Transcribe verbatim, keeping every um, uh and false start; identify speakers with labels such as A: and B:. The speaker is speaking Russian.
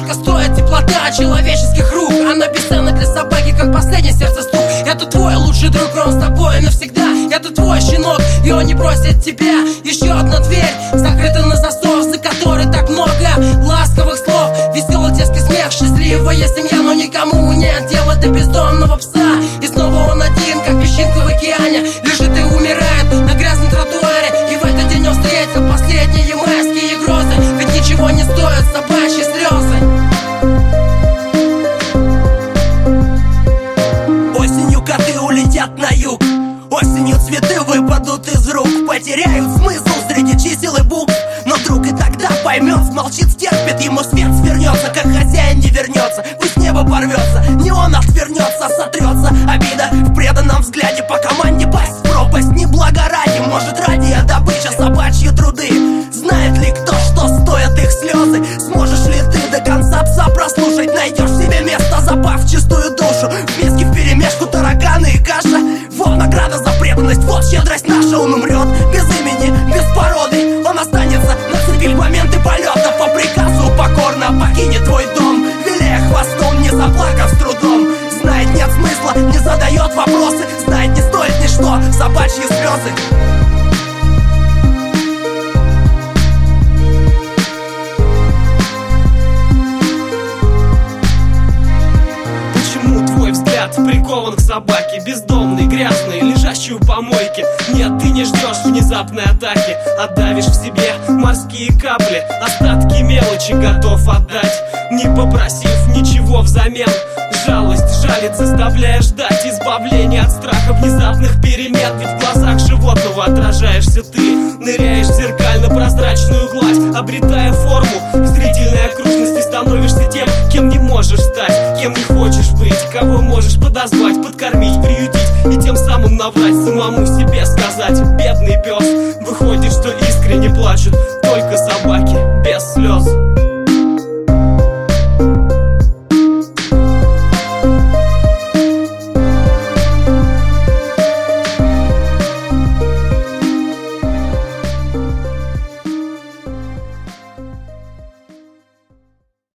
A: Сколько стоит теплота человеческих рук? Она бесценна для собаки, как последний сердцестук. Это твой лучший друг, он с тобой навсегда. Это твой щенок, и он не бросит тебя. Еще одна дверь, закрыта на засов, за которой так много ласковых слов. Веселый детский смех, счастливая семья, но никому нет дела до бездомного пса. И снова он один, как песчинка в океане, лежит и умирает на грязном тротуаре. И в этот день он встретил последние майские грозы. Ведь ничего не стоят собачьи слезы.
B: Осенью коты улетят на юг, осенью цветы выпадут из рук, потеряют смысл среди чисел и букв. Но друг и тогда поймет, смолчит, стерпит, ему свет свернется, как хозяин не вернется. Пусть небо порвется, не он отвернется, сотрется обида в преданном взгляде. По команде пасть в пропасть, не благо ради, может ради а добыча собачьи труды. Знает ли кто, что стоят их слезы? Сможешь ли ты до конца пса прослушать? Найдешь себе место, запав чистую душу. В миске вперемешку тараканы и каша. Вот награда за преданность, вот щедрость наша. Он умрет без имени, без породы. Он останется на цепи в моменты полета. По приказу покорно покинет твой дом, виляя хвостом, не заплакав с трудом. Знает, нет смысла, не задает вопросы. Знает, не стоит ничто собачьи слезы.
C: Прикован к собаке, бездомный, грязный, лежащий у помойки. Нет, ты не ждешь внезапной атаки, отдавишь в себе морские капли. Остатки мелочи готов отдать, не попросив ничего взамен. Жалость жалит, заставляя ждать избавления от страха внезапных перемен. Ведь в глазах животного отражаешься ты, ныряешь в зеркально-прозрачную гладь, обретая форму в зрительной окружности. Становишься тем, кем не можешь стать, кем не хочешь быть, кого можешь подозвать, подкормить, приютить и тем самым наврать самому